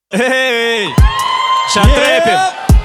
Эй, ща трэпим.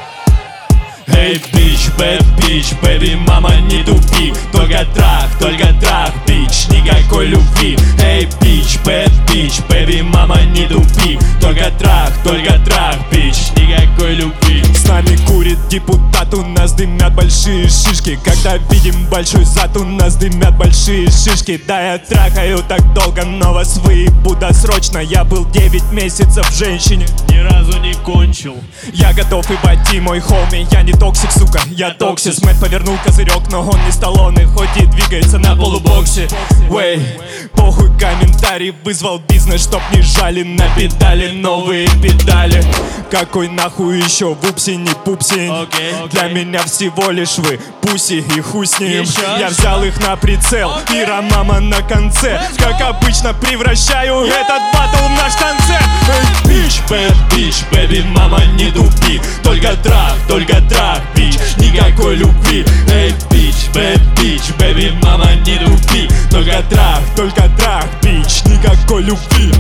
Эй, бич, bad bitch, baby, мама, не тупи. Только трах, бич, никакой любви. Эй, бич, bad bitch, baby, мама, не тупи. Только трах, бич, никакой любви. С нами курит депутат, у нас дымят большие шишки. Когда видим большой зад, у нас дымят большие шишки. Да, я трахаю так долго, но вас выебу досрочно. Я был 9 месяцев женщине, Ни разу не кончил. я готов и пойти, мой хоми. Я не токсик, сука, я токсис. Мэтт повернул козырек, но он не Сталлоне, хоть и двигается на полубоксе. Wey, похуй, комментарий вызвал бизнес, чтоб не жали на педали. Новые педали. Какой нахуй еще вупси, не пупси. Для меня всего лишь вы пуси и хуй с ним. Я взял их на прицел, Ира мама на конце. Как обычно превращаю этот батл в наш концерт. Бич, bad bitch, baby, мама, не тупи. Только трах, бич, никакой любви. Эй, бич, bad bitch, baby, мама, не тупи. Только трах, бич, никакой любви.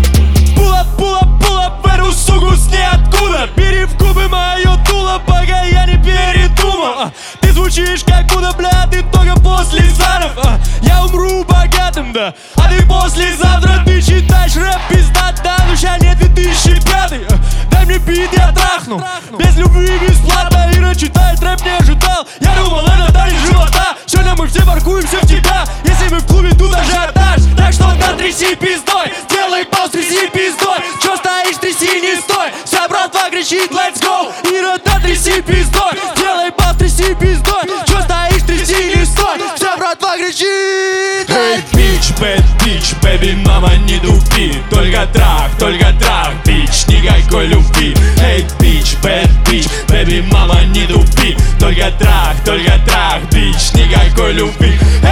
Пула, беру суку с ниоткуда. Бери в губы мое дуло, пока я не передумал. Ты звучишь как будто, бля, ты только после занов. Я умру богатым, да, а ты послезавтра. Ты читаешь рэп, пизда, да, но ща не 2005. Дай мне бит, я трахну. Без любви бесплатно. Ира читает рэп, не ожидал. Я думал, это дали живота. Сегодня мы все паркуемся в тебя. Если мы в клубе, тут ажиотаж. Так что натряси пиздой, сделай пауз, тряси пиздой. Чё стоишь, тряси, не стой. Вся братва кричит, let's go. Ира, натряси пиздой, сделай пауз, тряси пиздой. Чё стоишь, тряси, не стой. Вся братва кричит. Эй, Бич, bad bitch, baby, мама, не тупи. Только трах, бич, никакой любви. Эй, бич, bad bitch, baby, мама, не тупи. Только трах, бич, никакой любви.